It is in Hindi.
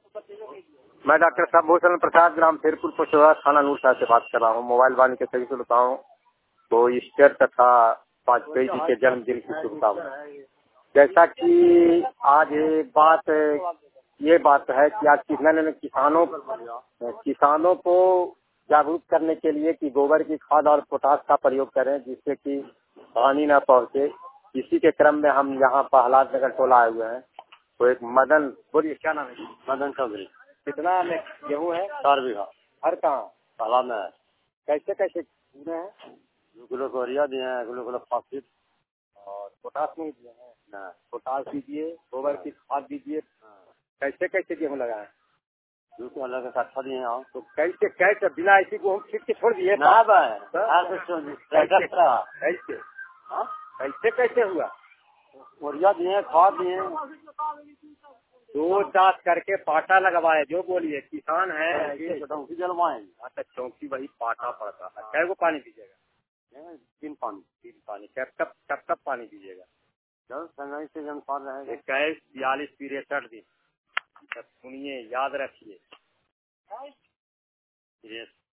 मैं डॉक्टर साहब भूषण प्रसाद, ग्राम फेरपुर पोचवा, थाना नूर साहब से बात कर रहा हूँ। मोबाइल वाले के सभी श्रोताओं को ईस्टर तथा वाजपेयी जी के जन्मदिन की शुभकामनाएं। जैसा कि आज ये बात है कि आज मैंने किसानों को जागरूक करने के लिए कि गोबर की खाद और पोटाश का प्रयोग करें, जिससे कि हानि न पहुंचे। इसी के क्रम में हम यहाँ प्रहलाद नगर टोला आए हुए हैं। तो एक मदन, बोलिए क्या नाम है? मदन चौधरी। कितना में गेहूँ है? 4 बीघा। हर कहाँ? तालाब में है। कैसे कैसे पूरे हैं? 2 किलो कोरिया दिए हैं, 1 किलो फास्फेट और पोटाश नहीं दिए हैं? ना। पोटाश दीजिए, गोबर की खाद दीजिए। कैसे कैसे गेहूँ लगाए? 2 किलो अलग का कट्ठा दिए हैं। तो कैसे कैसे बिना इसी को हम छीट के छोड़ दिए? कैसे कैसे हुआ? कोरिया दिए हैं, खाद दिए हैं। 2 दांत करके पाटा लगवाए। जो बोलिए किसान है चौकी जलवाए। अच्छा, चौकी वही पाटा पड़ता है। कै को पानी दीजिएगा? 3 पानी। कब कब पानी दीजिएगा? जब संगाई से जनपाल रहेगा। 21, 42, 63 दिन। सुनिए, याद रखिए।